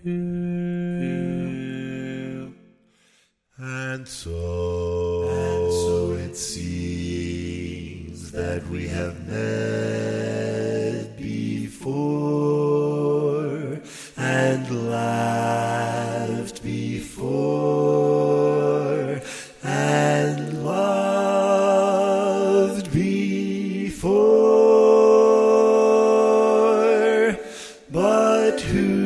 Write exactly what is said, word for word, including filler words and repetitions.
And so, and so it seems that we have met before and laughed before and loved before, but who